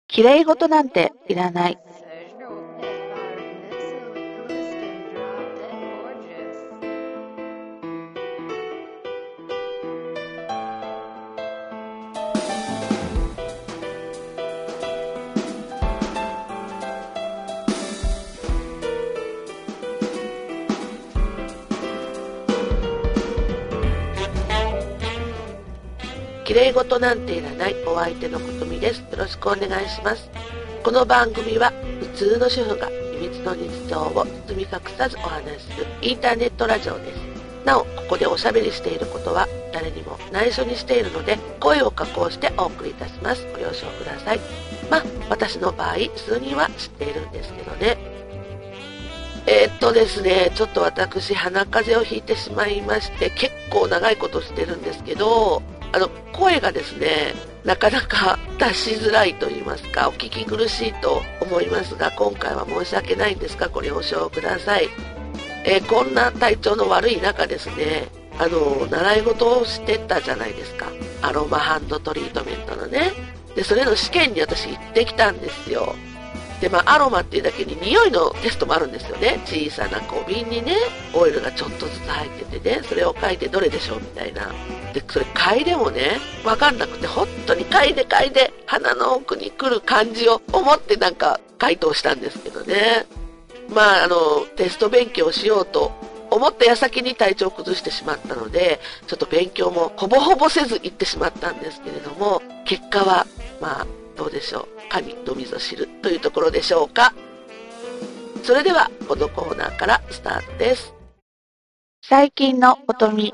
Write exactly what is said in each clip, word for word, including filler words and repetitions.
綺麗事なんていらない。 綺麗事なんていらないお相手のことみです。よろしくお願いします。この番組は普通の主婦が秘密の日常を包み隠さずお話しするインターネットラジオです。なお、ここでおしゃべりしていることは誰にも内緒にしているので、声を加工してお送りいたします。ご了承ください。まあ、私の場合、数人は知っているんですけどね。えー、っとですね、ちょっと私、鼻風邪をひいてしまいまして、結構長いことしてるんですけど、あの、声がですね、なかなか出しづらいと言いますか、お聞き苦しいと思いますが、今回は申し訳ないんですが、ご了承ください。えー、こんな体調の悪い中ですね、あの、習い事をしてたじゃないですか。アロマハンドトリートメントのね。で、それの試験に私行ってきたんですよ。で、まあ、アロマっていうだけに匂いのテストもあるんですよね。小さな小瓶にね、オイルがちょっとずつ入っててね、それを嗅いでどれでしょうみたいな。で、それ嗅いでもね、わかんなくて、本当に嗅いで嗅いで、鼻の奥に来る感じを思ってなんか回答したんですけどね。まあ、あの、テスト勉強しようと思った矢先に体調を崩してしまったので、ちょっと勉強もほぼほぼせず行ってしまったんですけれども、結果は、まあ、どうでしょう。神のみぞ知るというところでしょうか。それでは、このコーナーからスタートです。 最近のことみ。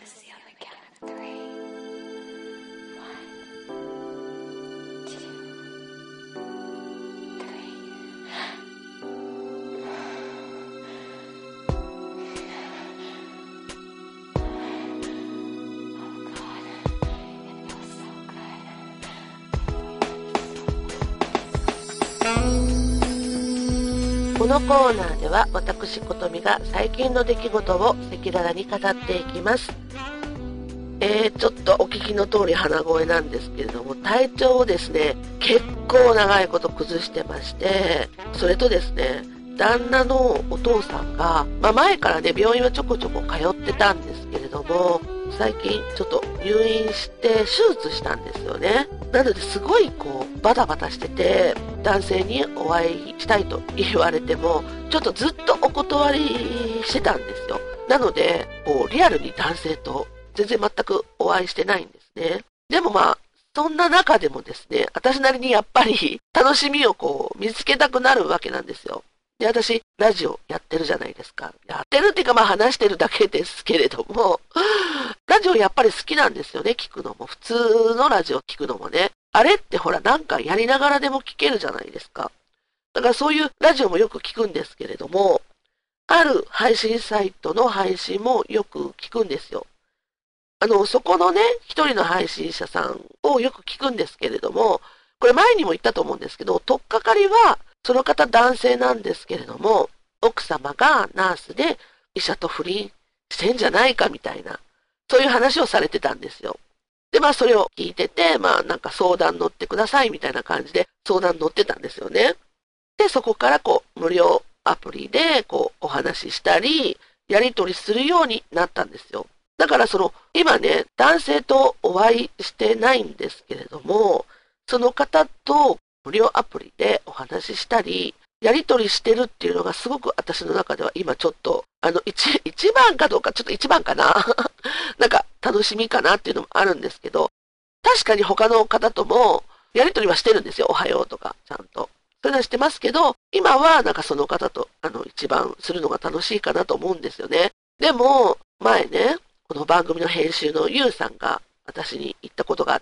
このコーナーでは私ことみが最近の出来事を赤裸々に語っていきます。えー、ちょっとお聞きの通り鼻声なんですけれども、体調をですね、結構長いこと崩してまして、それとですね、旦那のお父さんが、まあ、前からね、病院はちょこちょこ通ってたんですけれども、最近ちょっと入院して手術したんですよね。なのですごいこうバタバタしてて、男性にお会いしたいと言われてもちょっとずっとお断りしてたんですよ。なのでこうリアルに男性と全然全くお会いしてないんですね。でもまあそんな中でもですね、私なりにやっぱり楽しみをこう見つけたくなるわけなんですよ。で、私、ラジオやってるじゃないですか。やってるっていうか、まあ話してるだけですけれども、ラジオやっぱり好きなんですよね、聞くのも。普通のラジオ聞くのもね。あれってほら、なんかやりながらでも聞けるじゃないですか。だからそういうラジオもよく聞くんですけれども、ある配信サイトの配信もよく聞くんですよ。あの、そこのね、一人の配信者さんをよく聞くんですけれども、これ前にも言ったと思うんですけど、とっかかりは、その方男性なんですけれども、奥様がナースで医者と不倫してんじゃないかみたいな、そういう話をされてたんですよ。で、まあそれを聞いてて、まあなんか相談乗ってくださいみたいな感じで相談乗ってたんですよね。で、そこからこう無料アプリでこうお話ししたり、やり取りするようになったんですよ。だからその、今ね、男性とお会いしてないんですけれども、その方と無料アプリでお話ししたり、やり取りしてるっていうのがすごく私の中では今ちょっと、あの、一、一番かどうか、ちょっと一番かななんか楽しみかなっていうのもあるんですけど、確かに他の方ともやり取りはしてるんですよ。おはようとか、ちゃんと。それはしてますけど、今はなんかその方と、あの、一番するのが楽しいかなと思うんですよね。でも、前ね、この番組の編集のゆうさんが私に言ったことがあって、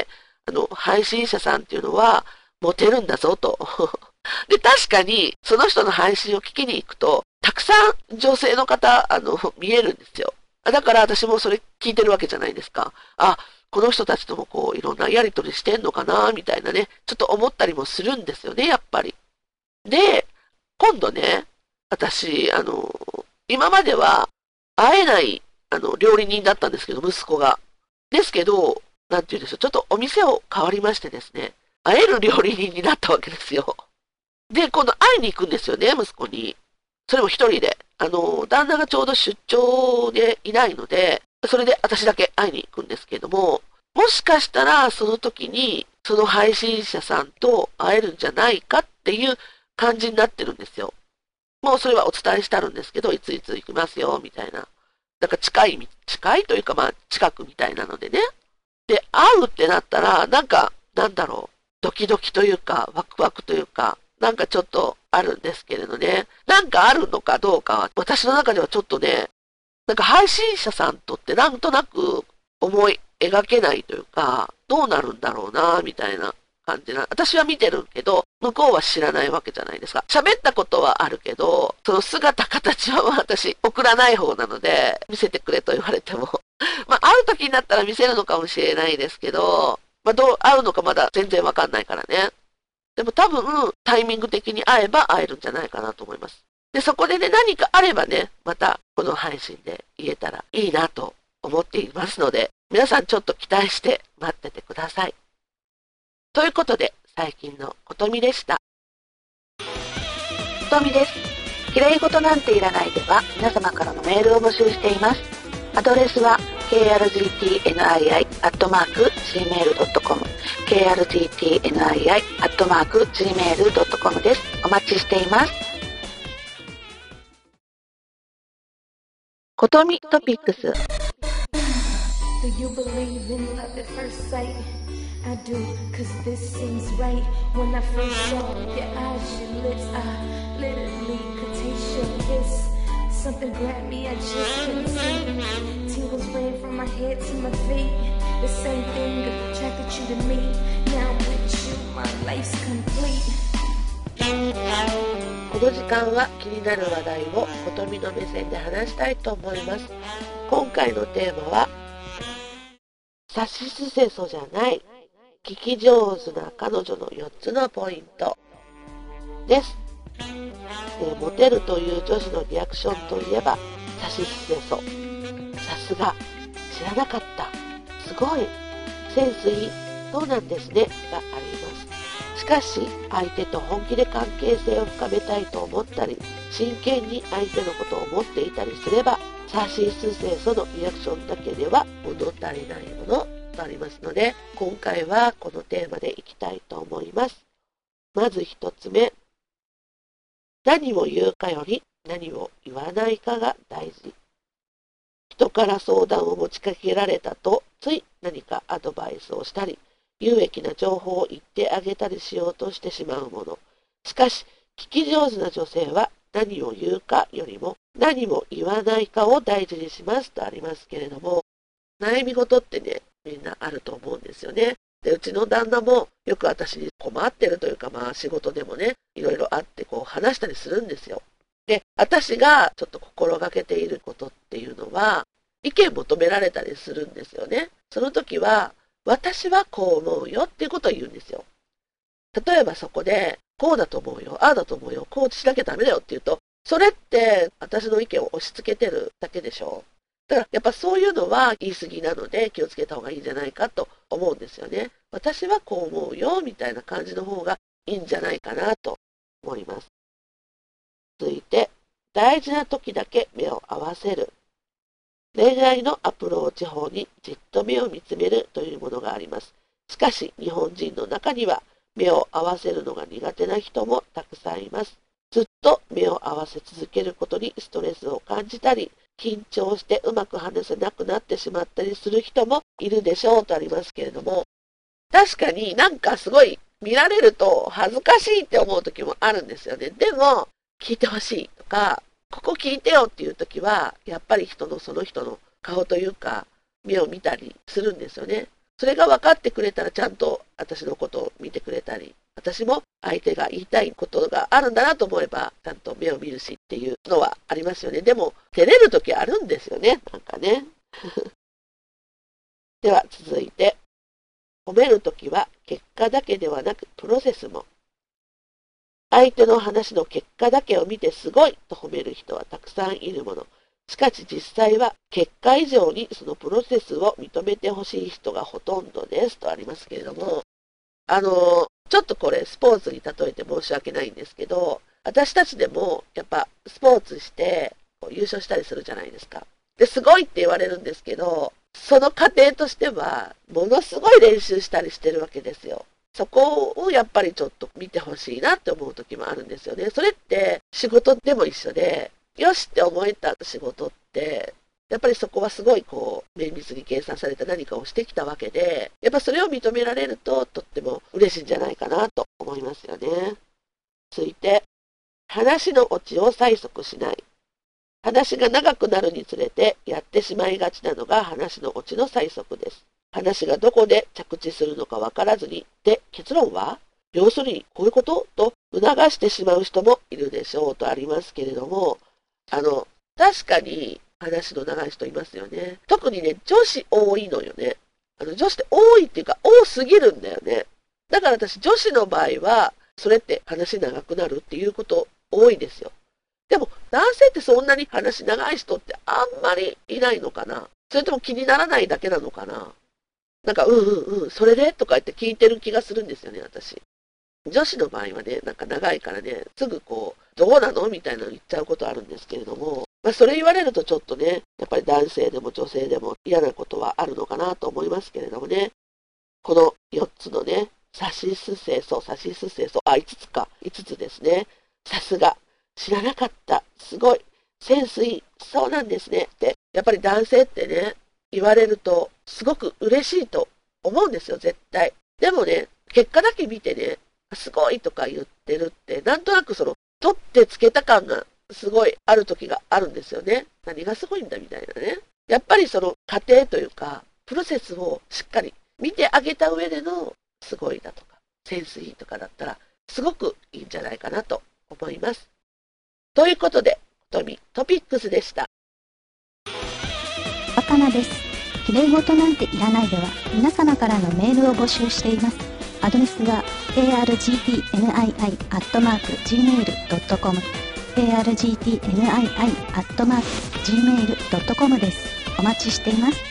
あの、配信者さんっていうのはモテるんだぞと。で、確かにその人の配信を聞きに行くと、たくさん女性の方、あの、見えるんですよ。だから私もそれ聞いてるわけじゃないですか。あ、この人たちともこう、いろんなやりとりしてんのかな、みたいなね、ちょっと思ったりもするんですよね、やっぱり。で、今度ね、私、あの、今までは会えないあの、料理人だったんですけど、息子が。ですけど、なんて言うんでしょう、ちょっとお店を変わりましてですね。 会える料理人になったわけですよ。で、今度会いに行くんですよね、息子に。それも一人で。あの、旦那がちょうど出張でいないので、それで私だけ会いに行くんですけども、もしかしたらその時にその配信者さんと会えるんじゃないかっていう感じになってるんですよ。もうそれはお伝えしてあるんですけど、いついつ行きますよ、みたいな。だから近い、近いというかまあ近くみたいなのでね。で、会うってなったら、なんか、なんだろう、ドキドキというか、ワクワクというか、なんかちょっとあるんですけれどね。なんかあるのかどうかは、私の中ではちょっとね、なんか配信者さんとってなんとなく思い描けないというか、どうなるんだろうな、みたいな感じな。私は見てるけど、向こうは知らないわけじゃないですか。喋ったことはあるけど、その姿形は私送らない方なので、見せてくれと言われても。まあ、会う時になったら見せるのかもしれないですけど、まあ、どう会うのかまだ全然わかんないからね。でも多分、タイミング的に会えば会えるんじゃないかなと思います。で、そこでね、何かあればね、またこの配信で言えたらいいなと思っていますので、皆さんちょっと期待して待っててください。ということで、最近のことみでした。 ことみです。きれい事なんていらないでは皆様からのメールを募集しています。アドレスは ケーアールジーティーエヌアイアイ アットマーク ジーメールドットコム ケーアールジーティーエヌアイアイ アットマーク ジーメールドットコム です。お待ちしています。ことみトピックス。 Do you believe in love at first sight? I do, cause this seems right. When I first saw your eyes, your lips, I literally could taste your kiss. Something grabbed me, I just couldn't see. Tingles ran from my head to my feet. The same thing attracted you to me. Now with you, my life's complete. この時間は気になる話題をことみの目線で話したいと思います。今回のテーマは、さしすせそじゃない、聞き上手な彼女のよっつのポイントです。えー、モテるという女子のリアクションといえば、さしすせそ。さすが、知らなかった。すごい、センスいい、そうなんですね、があります。しかし、相手と本気で関係性を深めたいと思ったり、真剣に相手のことを思っていたりすれば、さしすせそのリアクションだけでは物足りないものとありますので、今回はこのテーマでいきたいと思います。まず一つ目。何を言うかより何を言わないかが大事。人から相談を持ちかけられたと、つい何かアドバイスをしたり、有益な情報を言ってあげたりしようとしてしまうもの。しかし、聞き上手な女性は何を言うかよりも何も言わないかを大事にしますとありますけれども、悩み事ってね、みんなあると思うんですよね。で、うちの旦那もよく私に困ってるというか、まあ仕事でもね、いろいろあってこう話したりするんですよ。で、私がちょっと心がけていることっていうのは、意見求められたりするんですよね。その時は、私はこう思うよっていうことを言うんですよ。例えばそこで、こうだと思うよ、ああだと思うよ、こうしなきゃダメだよって言うと、それって私の意見を押し付けてるだけでしょ。だからやっぱそういうのは言い過ぎなので気をつけた方がいいんじゃないかと思うんですよね。私はこう思うよみたいな感じの方がいいんじゃないかなと思います。続いて、大事な時だけ目を合わせる。恋愛のアプローチ法にじっと目を見つめるというものがあります。しかし日本人の中には目を合わせるのが苦手な人もたくさんいます。ずっと目を合わせ続けることにストレスを感じたり、緊張してうまく話せなくなってしまったりする人もいるでしょうとありますけれども、確かになんかすごい見られると恥ずかしいって思う時もあるんですよね。でも聞いてほしいとか、ここ聞いてよっていう時はやっぱり人のその人の顔というか目を見たりするんですよね。それが分かってくれたらちゃんと私のことを見てくれたり、私も相手が言いたいことがあるんだなと思えばちゃんと目を見るしっていうのはありますよね。でも照れる時あるんですよね、なんかね。では続いて、褒める時は結果だけではなくプロセスも。相手の話の結果だけを見てすごいと褒める人はたくさんいるもの。しかし実際は結果以上にそのプロセスを認めてほしい人がほとんどですとありますけれども、 あの、ちょっとこれスポーツに例えて申し訳ないんですけど、私たちでもやっぱスポーツして優勝したりするじゃないですか。で、すごいって言われるんですけど、その過程としては、ものすごい練習したりしてるわけですよ。そこをやっぱりちょっと見てほしいなって思う時もあるんですよね。それって仕事でも一緒で、よしって思えた仕事って、やっぱりそこはすごいこう、綿密に計算された何かをしてきたわけで、やっぱそれを認められると、とっても嬉しいんじゃないかなと思いますよね。続いて、話のオチを催促しない。話が長くなるにつれてやってしまいがちなのが話のオチの催促です。話がどこで着地するのかわからずに、で、結論は要するにこういうことと促してしまう人もいるでしょうとありますけれども、あの、確かに話の長い人いますよね。特にね、女子多いのよね。あの女子って多いっていうか多すぎるんだよね。だから私女子の場合は、それって話長くなるっていうこと多いですよ。でも男性ってそんなに話長い人ってあんまりいないのかな。それとも気にならないだけなのかな。なんか、うんうんうん、それでとか言って聞いてる気がするんですよね、私。女子の場合はね、なんか長いからね、すぐこう、どうなのみたいなの言っちゃうことあるんですけれども、まあそれ言われるとちょっとね、やっぱり男性でも女性でも嫌なことはあるのかなと思いますけれどもね。このよっつのね、さしすせそ、さしすせそ、あ、いつつか、いつつですね。さすが、知らなかった、すごい、センスいい、そうなんですねって、やっぱり男性ってね、言われるとすごく嬉しいと思うんですよ、絶対。でもね、結果だけ見てね、すごいとか言ってるって、なんとなくその、取ってつけた感がすごいある時があるんですよね。何がすごいんだみたいなね。やっぱりその過程というか、プロセスをしっかり見てあげた上でのすごいだとか、センスいいとかだったら、すごくいいんじゃないかなと思います。ということで、トミトピックスでした。 若菜です。綺麗事なんていらないでは皆様からのメールを募集しています。アドレスは ケーアールジーティーエヌアイアイ アットマーク ジーメール ドットコム ケーアールジーティーエヌアイアイ アットマーク ジーメール ドットコム です。お待ちしています。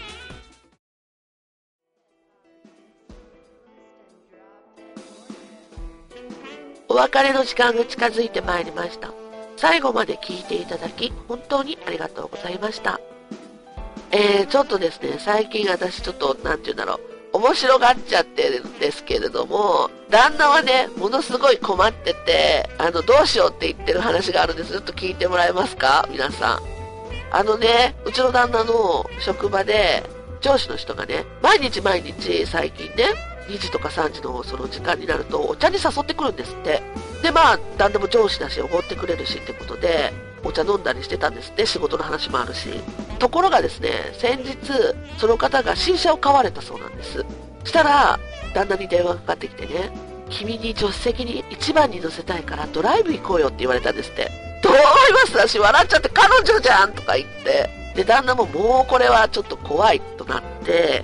お別れの時間が近づいてまいりました。最後まで聞いていただき本当にありがとうございました。えー、ちょっとですね、最近私ちょっと、なんて言うんだろう、面白がっちゃってるんですけれども、旦那はね、ものすごい困ってて、あの、どうしようって言ってる話があるんです。ちょっと聞いてもらえますか皆さん。あのね、うちの旦那の職場で、上司の人がね、毎日毎日最近ね、にじとかさんじのその時間になるとお茶に誘ってくるんですって。で、まあ、旦那も上司だし、おごってくれるしってことで、お茶飲んだりしてたんですって。仕事の話もあるし。ところがですね、先日、その方が新車を買われたそうなんです。したら、旦那に電話がかかってきてね、君に助手席に一番に乗せたいからドライブ行こうよって言われたんですって。どう思います私笑っちゃって、彼女じゃんとか言って。で、旦那ももうこれはちょっと怖いとなって、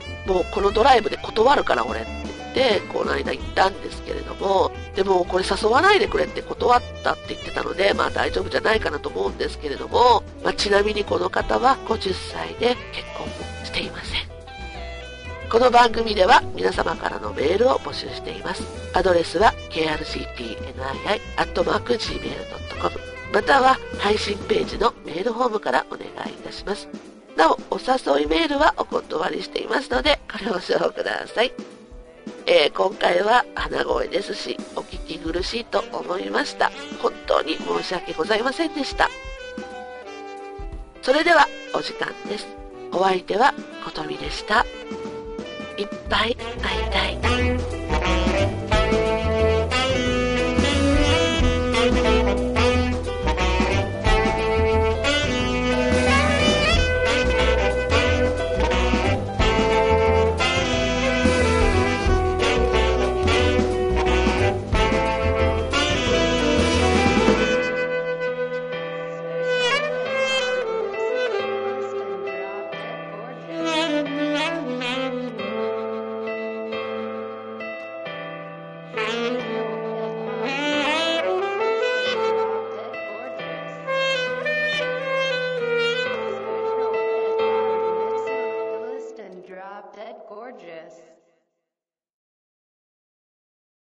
もうこのドライブで断るから俺って言って、この間行ったんですけれども、でもこれ誘わないでくれって断ったって言ってたので、まあ大丈夫じゃないかなと思うんですけれども、まあちなみにこの方はごじゅっさいで結婚もしていません。この番組では皆様からのメールを募集しています。アドレスは ケーアールジーティーエヌアイアイ アットマーク ジーメール ドットコム または配信ページのメールフォームからお願いいたします。なお、お誘いメールはお断りしていますので、ご了承ください。えー、今回は鼻声ですし、お聞き苦しいと思いました。本当に申し訳ございませんでした。それではお時間です。お相手はことみでした。いっぱい会いたい。